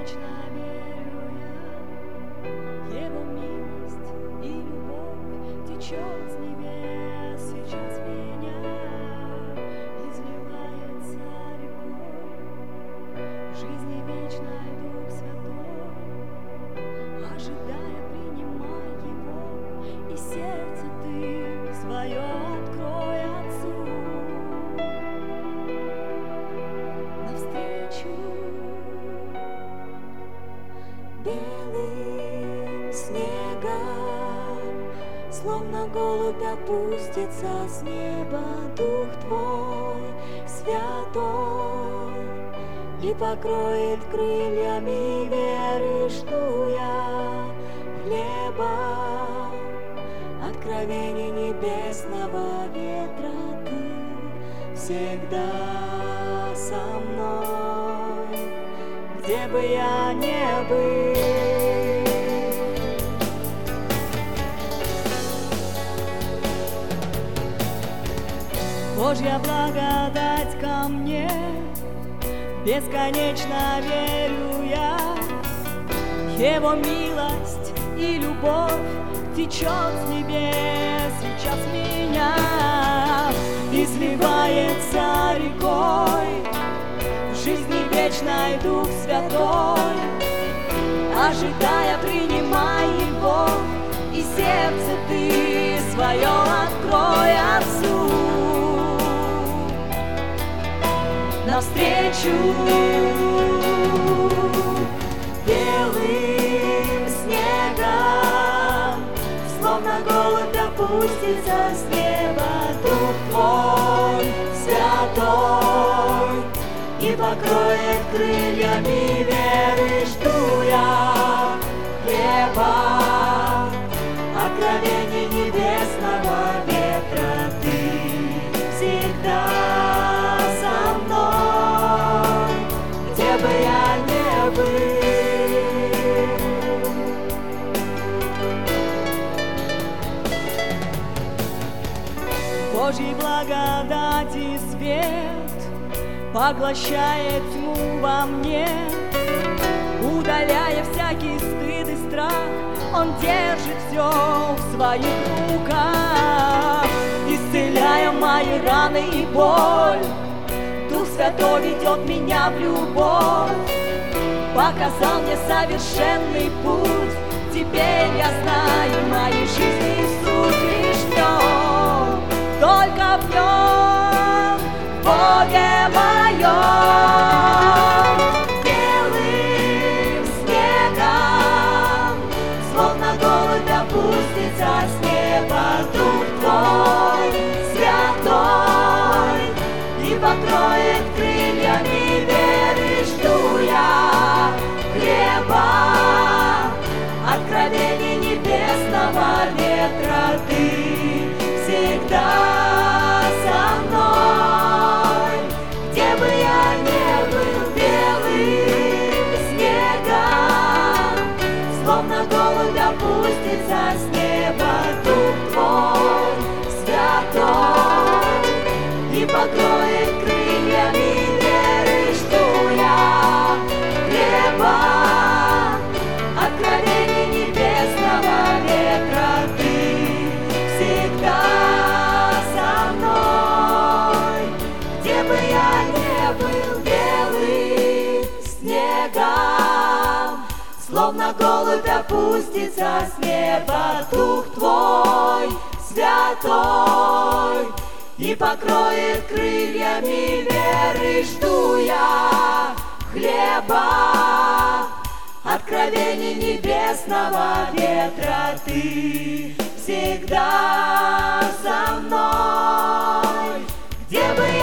вечно верю я, Его милость и любовь течет с небес сейчас в меня, изливается рекой, в жизни вечной Дух Святой, ожидая, принимай Его, и сердце ты свое открой Отцу. Навстречу белым снегом, словно голубь опустится с неба Дух Твой Святой и покроет крыльями веры, жду я хлеба, откровений небесного ветра. Ты всегда со мной, где бы я ни был. Божья благодать ко мне, бесконечно верю я, Его милость и любовь течет с небес сейчас в меня, изливается рекой, в жизни вечной Дух Святой, ожидая, принимай Его, и сердце ты свое открой Отцу. Навстречу белым снегом, словно голубь опустится с неба Дух Твой Святой и покроет крыльями веры, жду я хлеба, откровений небесного ветра. Ты всегда со мной, где бы я ни был. Божьей благодати свет поглощает тьму во мне, удаляя всякий стыд и страх, Он держит все в своих руках, исцеляя мои раны и боль. Дух Святой ведет меня в любовь, показал мне совершенный путь. Теперь я знаю, в моей жизни суть лишь в Нем, только в Нем, в Боге моем. Белым снегом, словно голубь опустится с неба Дух Твой Святой и покроет крыльями веры, жду я хлеба, откровений небесного ветра. Ты всегда со мной, где бы я ни был. Белым снегом, словно голубь опустится с неба Дух Твой Святой и покроет крыльями веры, жду я хлеба, откровений небесного ветра. Ты всегда со мной, где бы я ни был. Белым снегом, словно голубь опустится с неба Дух Твой Святой и покроет крыльями веры, жду я хлеба, откровений небесного ветра. Ты всегда со мной, где бы